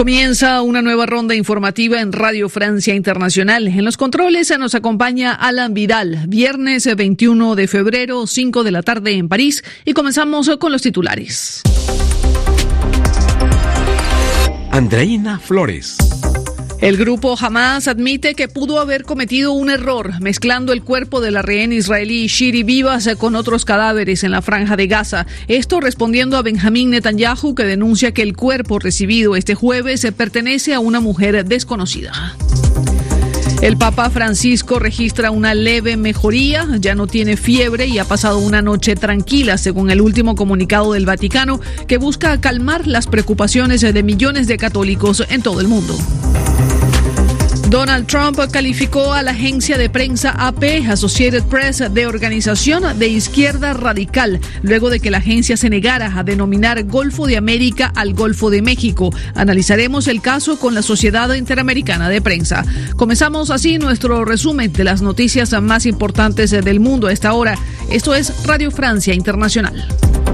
Comienza una nueva ronda informativa en Radio Francia Internacional. En los controles nos acompaña Alan Vidal. Viernes 21 de febrero, 5 de la tarde en París, y comenzamos con los titulares. Andreina Flores. El grupo Hamas admite que pudo haber cometido un error mezclando el cuerpo de la rehén israelí Shiri Vivas con otros cadáveres en la Franja de Gaza. Esto respondiendo a Benjamín Netanyahu, que denuncia que el cuerpo recibido este jueves pertenece a una mujer desconocida. El Papa Francisco registra una leve mejoría, ya no tiene fiebre y ha pasado una noche tranquila, según el último comunicado del Vaticano, que busca calmar las preocupaciones de millones de católicos en todo el mundo. Donald Trump calificó a la agencia de prensa AP, Associated Press, de organización de izquierda radical, luego de que la agencia se negara a denominar Golfo de América al Golfo de México. Analizaremos el caso con la Sociedad Interamericana de Prensa. Comenzamos así nuestro resumen de las noticias más importantes del mundo a esta hora. Esto es Radio Francia Internacional.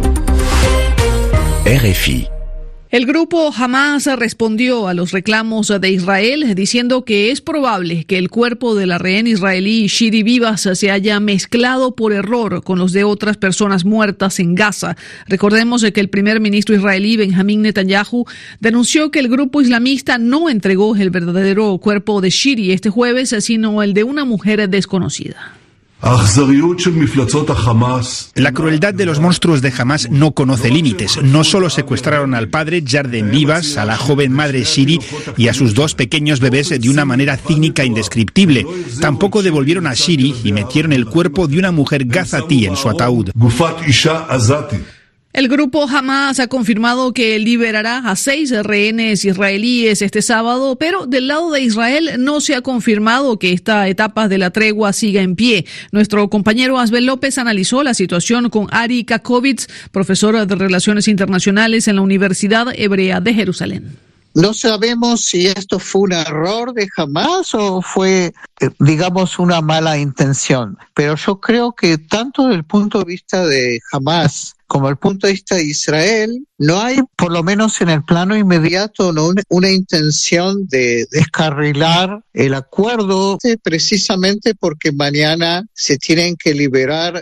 RFI. El grupo Hamas respondió a los reclamos de Israel diciendo que es probable que el cuerpo de la rehén israelí Shiri Vivas se haya mezclado por error con los de otras personas muertas en Gaza. Recordemos que el primer ministro israelí Benjamín Netanyahu denunció que el grupo islamista no entregó el verdadero cuerpo de Shiri este jueves, sino el de una mujer desconocida. La crueldad de los monstruos de Hamas no conoce límites. No solo secuestraron al padre Yarden Vivas, a la joven madre Shiri y a sus dos pequeños bebés de una manera cínica e indescriptible. Tampoco devolvieron a Shiri y metieron el cuerpo de una mujer gazatí en su ataúd. El grupo Hamas ha confirmado que liberará a 6 rehenes israelíes este sábado, pero del lado de Israel no se ha confirmado que esta etapa de la tregua siga en pie. Nuestro compañero Asbel López analizó la situación con Ari Kakovitz, profesora de Relaciones Internacionales en la Universidad Hebrea de Jerusalén. No sabemos si esto fue un error de Hamas o fue, digamos, una mala intención. Pero yo creo que tanto desde el punto de vista de Hamas como desde el punto de vista de Israel, no hay, por lo menos en el plano inmediato, una intención de descarrilar el acuerdo, precisamente porque mañana se tienen que liberar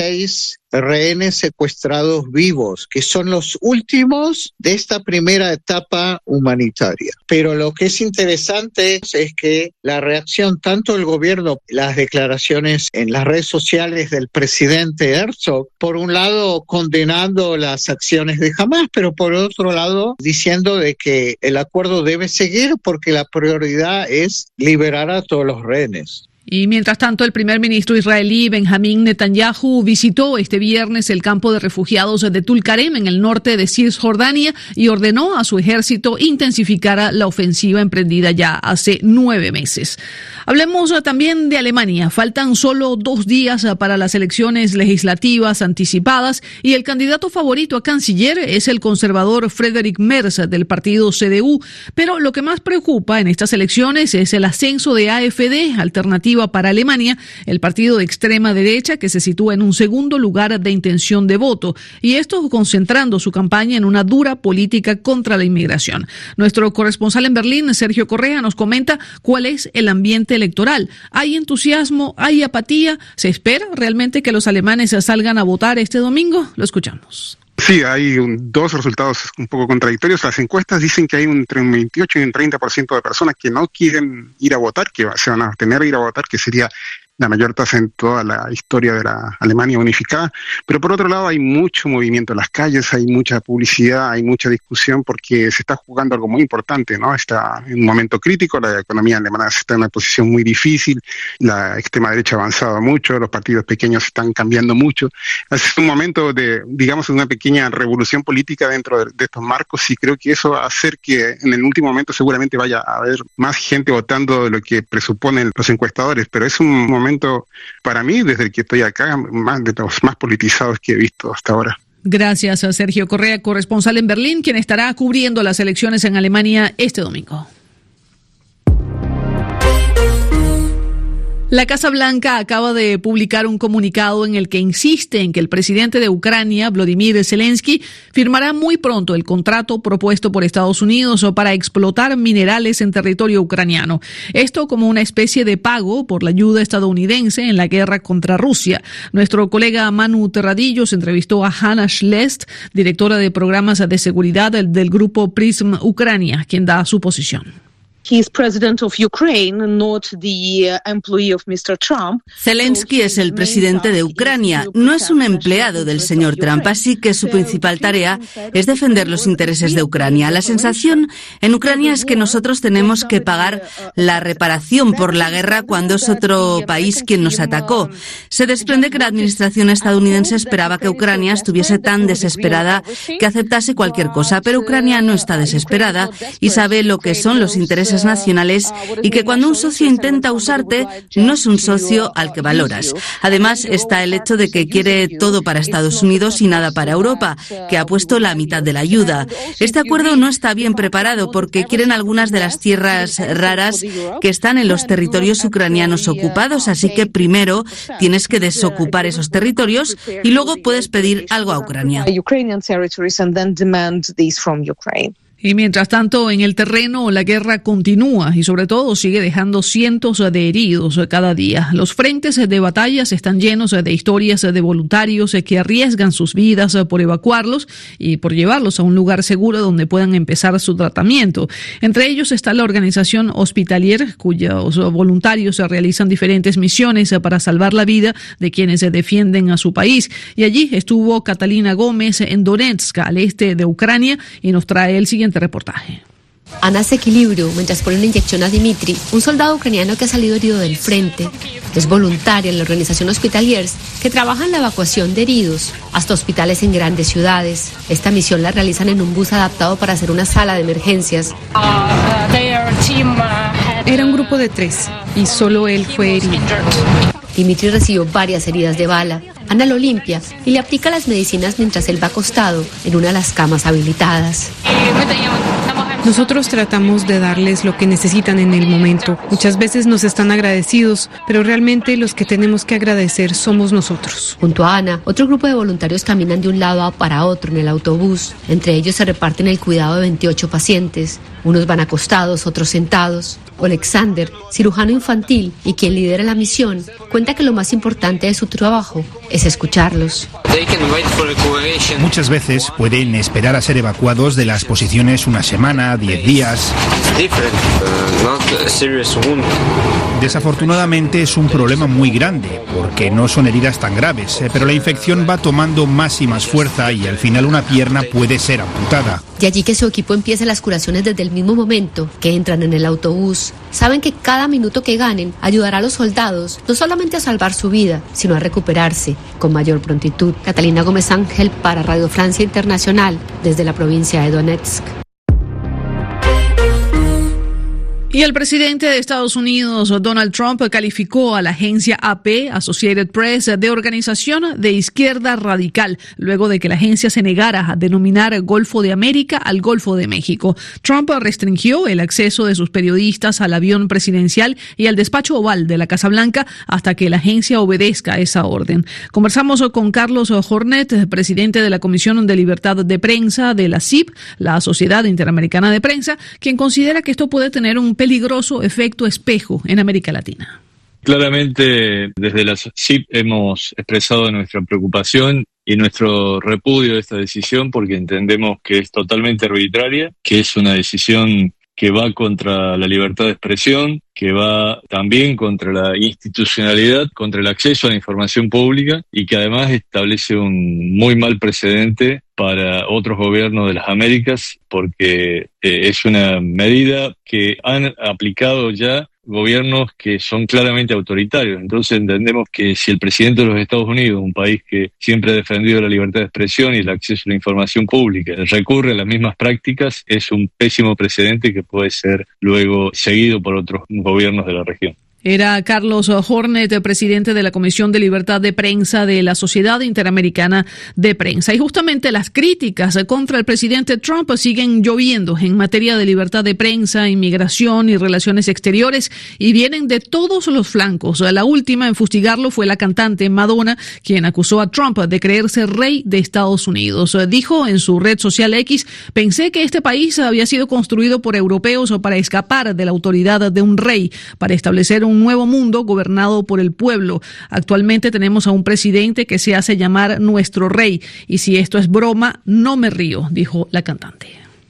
6 rehenes secuestrados vivos, que son los últimos de esta primera etapa humanitaria. Pero lo que es interesante es que la reacción tanto del gobierno, las declaraciones en las redes sociales del presidente Herzog, por un lado condenando las acciones de Hamas, pero por otro lado diciendo de que el acuerdo debe seguir porque la prioridad es liberar a todos los rehenes. Y mientras tanto, el primer ministro israelí Benjamín Netanyahu visitó este viernes el campo de refugiados de Tulkarem en el norte de Cisjordania y ordenó a su ejército intensificar la ofensiva emprendida ya hace 9 meses. Hablemos también de Alemania. Faltan solo 2 días para las elecciones legislativas anticipadas y el candidato favorito a canciller es el conservador Friedrich Merz del partido CDU. Pero lo que más preocupa en estas elecciones es el ascenso de AfD, Alternativa para Alemania, el partido de extrema derecha que se sitúa en un segundo lugar de intención de voto, y esto concentrando su campaña en una dura política contra la inmigración. Nuestro corresponsal en Berlín, Sergio Correa, nos comenta cuál es el ambiente electoral. ¿Hay entusiasmo? ¿Hay apatía? ¿Se espera realmente que los alemanes salgan a votar este domingo? Lo escuchamos. Sí, hay 2 resultados un poco contradictorios. Las encuestas dicen que hay entre un 28 y un 30% de personas que no quieren ir a votar, que se van a abstener de ir a votar, que sería la mayor tasa en toda la historia de la Alemania unificada. Pero por otro lado hay mucho movimiento en las calles, hay mucha publicidad, hay mucha discusión porque se está jugando algo muy importante, ¿no? Está en un momento crítico, la economía alemana está en una posición muy difícil, la extrema derecha ha avanzado mucho, los partidos pequeños están cambiando mucho. Es un momento de, digamos, una pequeña revolución política dentro de estos marcos, y creo que eso va a hacer que en el último momento seguramente vaya a haber más gente votando de lo que presuponen los encuestadores, pero es un momento para mí, desde el que estoy acá, de los más politizados que he visto hasta ahora. Gracias a Sergio Correa, corresponsal en Berlín, quien estará cubriendo las elecciones en Alemania este domingo. La Casa Blanca acaba de publicar un comunicado en el que insiste en que el presidente de Ucrania, Volodymyr Zelensky, firmará muy pronto el contrato propuesto por Estados Unidos para explotar minerales en territorio ucraniano. Esto como una especie de pago por la ayuda estadounidense en la guerra contra Rusia. Nuestro colega Manu Terradillos entrevistó a Hannah Schlest, directora de programas de seguridad del grupo PRISM Ucrania, quien da su posición. Zelensky es el presidente de Ucrania, no es un empleado del señor Trump, así que su principal tarea es defender los intereses de Ucrania. La sensación en Ucrania es que nosotros tenemos que pagar la reparación por la guerra cuando es otro país quien nos atacó. Se desprende que la administración estadounidense esperaba que Ucrania estuviese tan desesperada que aceptase cualquier cosa, pero Ucrania no está desesperada y sabe lo que son los intereses nacionales y que cuando un socio intenta usarte no es un socio al que valoras. Además está el hecho de que quiere todo para Estados Unidos y nada para Europa, que ha puesto la mitad de la ayuda. Este acuerdo no está bien preparado porque quieren algunas de las tierras raras que están en los territorios ucranianos ocupados, así que primero tienes que desocupar esos territorios y luego puedes pedir algo a Ucrania. Y mientras tanto, en el terreno, la guerra continúa y sobre todo sigue dejando cientos de heridos cada día. Los frentes de batallas están llenos de historias de voluntarios que arriesgan sus vidas por evacuarlos y por llevarlos a un lugar seguro donde puedan empezar su tratamiento. Entre ellos está la organización Hospitalier, cuyos voluntarios realizan diferentes misiones para salvar la vida de quienes defienden a su país. Y allí estuvo Catalina Gómez en Donetsk, al este de Ucrania, y nos trae el siguiente reportaje. Ana hace equilibrio mientras pone una inyección a Dimitri, un soldado ucraniano que ha salido herido del frente. Es voluntaria en la organización Hospitaliers, que trabaja en la evacuación de heridos hasta hospitales en grandes ciudades. Esta misión la realizan en un bus adaptado para hacer una sala de emergencias. Era un grupo de 3 y solo él fue herido. Dimitri recibió varias heridas de bala. Ana lo limpia y le aplica las medicinas mientras él va acostado en una de las camas habilitadas. Nosotros tratamos de darles lo que necesitan en el momento. Muchas veces nos están agradecidos, pero realmente los que tenemos que agradecer somos nosotros. Junto a Ana, otro grupo de voluntarios caminan de un lado para otro en el autobús. Entre ellos se reparten el cuidado de 28 pacientes. Unos van acostados, otros sentados. Alexander, cirujano infantil y quien lidera la misión, cuenta que lo más importante de su trabajo es escucharlos. Muchas veces pueden esperar a ser evacuados de las posiciones una semana, 10 días. Desafortunadamente es un problema muy grande porque no son heridas tan graves, pero la infección va tomando más y más fuerza y al final una pierna puede ser amputada. De allí que su equipo empiece las curaciones desde el mismo momento que entran en el autobús. Saben que cada minuto que ganen ayudará a los soldados no solamente a salvar su vida, sino a recuperarse con mayor prontitud. Catalina Gómez Ángel para Radio Francia Internacional desde la provincia de Donetsk. Y el presidente de Estados Unidos, Donald Trump, calificó a la agencia AP, Associated Press, de organización de izquierda radical, luego de que la agencia se negara a denominar Golfo de América al Golfo de México. Trump restringió el acceso de sus periodistas al avión presidencial y al despacho oval de la Casa Blanca hasta que la agencia obedezca esa orden. Conversamos con Carlos Hornet, presidente de la Comisión de Libertad de Prensa de la CIP, la Sociedad Interamericana de Prensa, quien considera que esto puede tener un peligroso efecto espejo en América Latina. Claramente, desde la CIP hemos expresado nuestra preocupación y nuestro repudio de esta decisión porque entendemos que es totalmente arbitraria, que es una decisión que va contra la libertad de expresión, que va también contra la institucionalidad, contra el acceso a la información pública y que además establece un muy mal precedente para otros gobiernos de las Américas porque es una medida que han aplicado ya gobiernos que son claramente autoritarios. Entonces entendemos que si el presidente de los Estados Unidos, un país que siempre ha defendido la libertad de expresión y el acceso a la información pública, recurre a las mismas prácticas, es un pésimo precedente que puede ser luego seguido por otros gobiernos de la región. Era Carlos Hornet, presidente de la Comisión de Libertad de Prensa de la Sociedad Interamericana de Prensa. Y justamente las críticas contra el presidente Trump siguen lloviendo en materia de libertad de prensa, inmigración y relaciones exteriores, y vienen de todos los flancos. La última en fustigarlo fue la cantante Madonna, quien acusó a Trump de creerse rey de Estados Unidos. Dijo en su red social X: "Pensé que este país había sido construido por europeos para escapar de la autoridad de un rey, para establecer un nuevo mundo gobernado por el pueblo. Actualmente tenemos a un presidente que se hace llamar nuestro rey, y si esto es broma, no me río", dijo la cantante.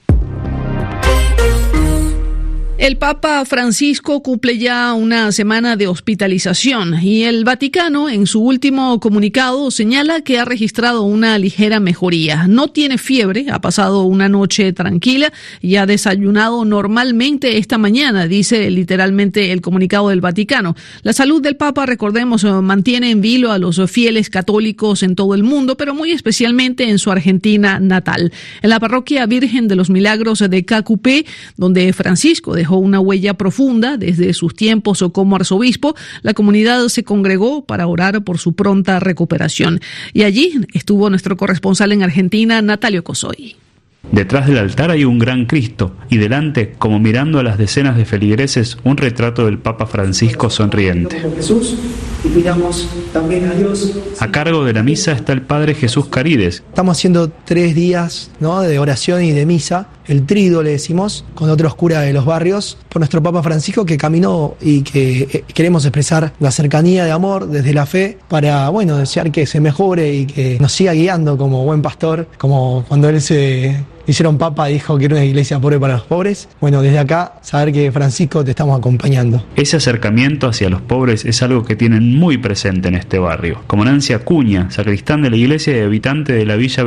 El Papa Francisco cumple ya una semana de hospitalización y el Vaticano, en su último comunicado, señala que ha registrado una ligera mejoría. No tiene fiebre, ha pasado una noche tranquila y ha desayunado normalmente esta mañana, dice literalmente el comunicado del Vaticano. La salud del Papa, recordemos, mantiene en vilo a los fieles católicos en todo el mundo, pero muy especialmente en su Argentina natal. En la parroquia Virgen de los Milagros de Cacupé, donde Francisco dejó una huella profunda desde sus tiempos como arzobispo, la comunidad se congregó para orar por su pronta recuperación. Y allí estuvo nuestro corresponsal en Argentina, Natalio Cosoy. Detrás del altar hay un gran Cristo y delante, como mirando a las decenas de feligreses, un retrato del Papa Francisco sonriente. Y pidamos también a Dios. A cargo de la misa está el Padre Jesús Carides. Estamos haciendo 3 días, ¿no?, de oración y de misa, el trido le decimos, con otros curas de los barrios, por nuestro Papa Francisco que caminó y que queremos expresar la cercanía de amor desde la fe para, bueno, desear que se mejore y que nos siga guiando como buen pastor, como cuando él se hicieron papa y dijo que era una iglesia pobre para los pobres. Bueno, desde acá, saber que Francisco te estamos acompañando. Ese acercamiento hacia los pobres es algo que tienen muy presente en este barrio. Como Nancy Acuña, sacristán de la iglesia y habitante de la Villa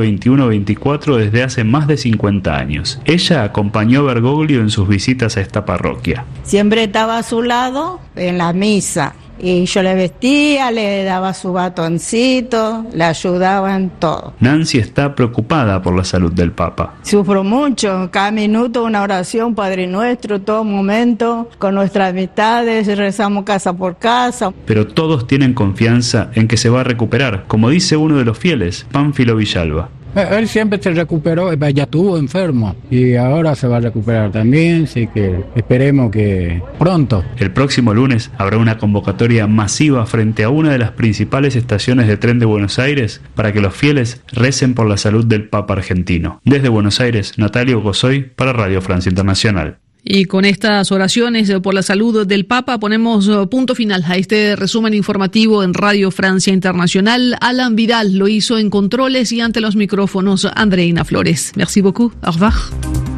2124 desde hace más de 50 años. Ella acompañó a Bergoglio en sus visitas a esta parroquia. Siempre estaba a su lado en la misa. Y yo le vestía, le daba su batoncito, le ayudaba en todo. Nancy está preocupada por la salud del Papa. Sufro mucho, cada minuto una oración, Padre Nuestro, todo momento, con nuestras amistades, rezamos casa por casa. Pero todos tienen confianza en que se va a recuperar, como dice uno de los fieles, Pánfilo Villalba. Él siempre se recuperó, ya estuvo enfermo y ahora se va a recuperar también, así que esperemos que pronto. El próximo lunes habrá una convocatoria masiva frente a una de las principales estaciones de tren de Buenos Aires para que los fieles recen por la salud del Papa argentino. Desde Buenos Aires, Natalio Cosoy para Radio Francia Internacional. Y con estas oraciones por la salud del Papa ponemos punto final a este resumen informativo en Radio Francia Internacional. Alan Vidal lo hizo en controles y ante los micrófonos Andreina Flores. Merci beaucoup. Au revoir.